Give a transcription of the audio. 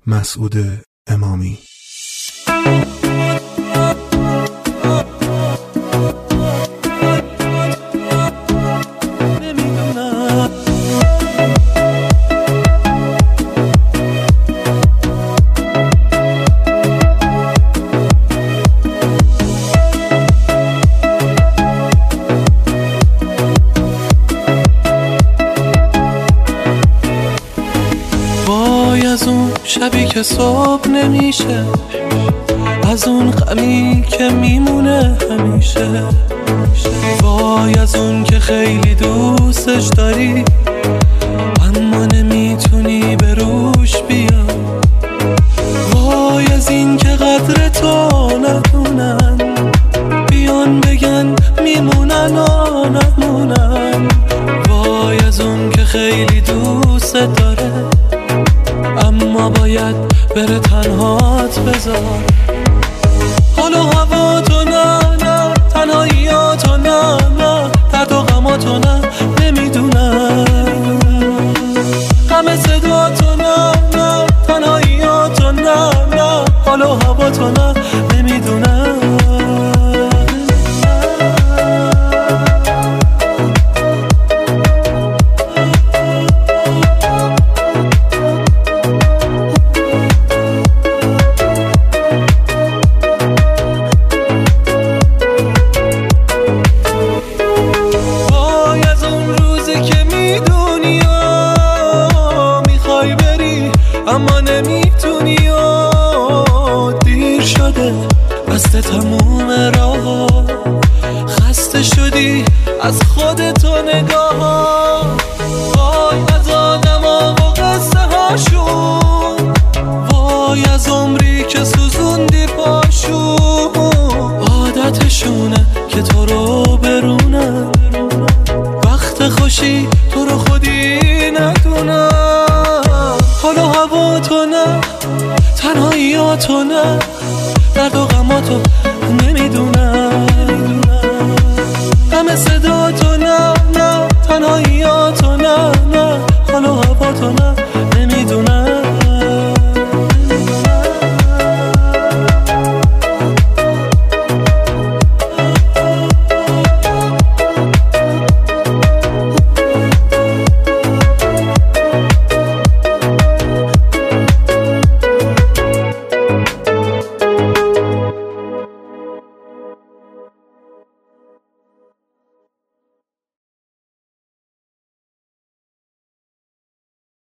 مسعود امامی. از اون شبی که صبح نمیشه، از اون غمی که میمونه همیشه، وای از اون که خیلی دوستش داری اما نمیتونی به روش بیا، وای از این که قدر تو ندونن، بیان بگن میمونن و نمونن، وای از اون که خیلی دوست داره اما باید بره تنهات بذار. حالا هوا تو نه، تنهاییاتو نه، درد و غماتو نه، نمیدونم غم صداتو نه، تنهاییاتو نه، حالا هوا تو نه، نمیدونم. اما نمیتونی و دیر شده بسته تموم راه، خسته شدی از خودتو نگاه، وای از آدما و قصه هاشون، وای از عمری که سوزوندی پاشون، عادتشونه که تو رو برونن، وقت خوشی تو رو خودی ندونن. حالا هوا تو نه، تنهاییاتو نه، درد و غماتو نمیدونم، غم صداتو نه، تنهاییاتو نه، حالا هوا تو نه.